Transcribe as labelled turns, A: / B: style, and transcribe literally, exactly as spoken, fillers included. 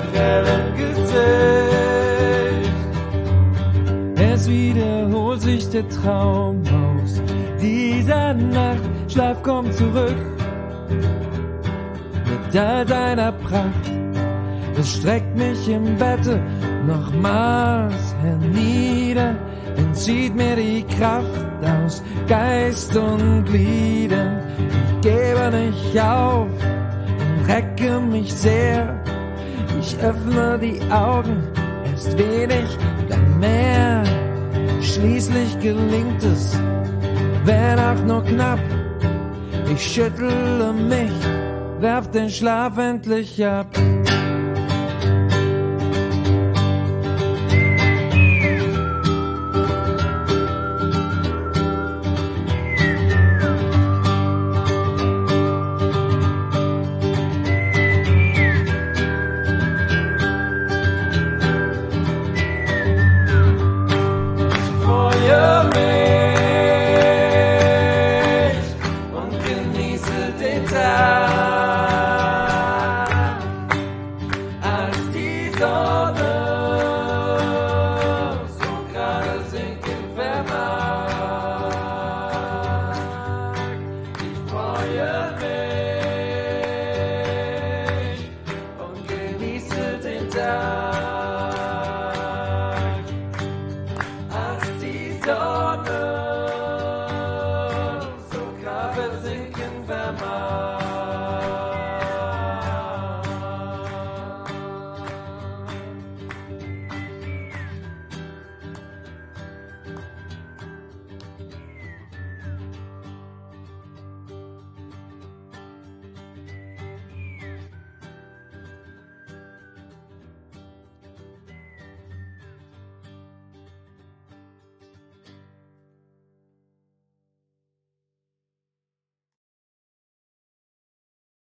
A: hellem Gesicht. Es wiederholt sich der Traum aus dieser Nacht. Schlaf kommt zurück mit all seiner Pracht. Es streckt mich im Bette nochmals hernieder, entzieht mir die Kraft aus Geist und Gliedern. Ich gebe nicht auf und recke mich sehr. Ich öffne die Augen, erst wenig, dann mehr. Schließlich gelingt es, wenn auch nur knapp. Ich schüttle mich, werf den Schlaf endlich ab.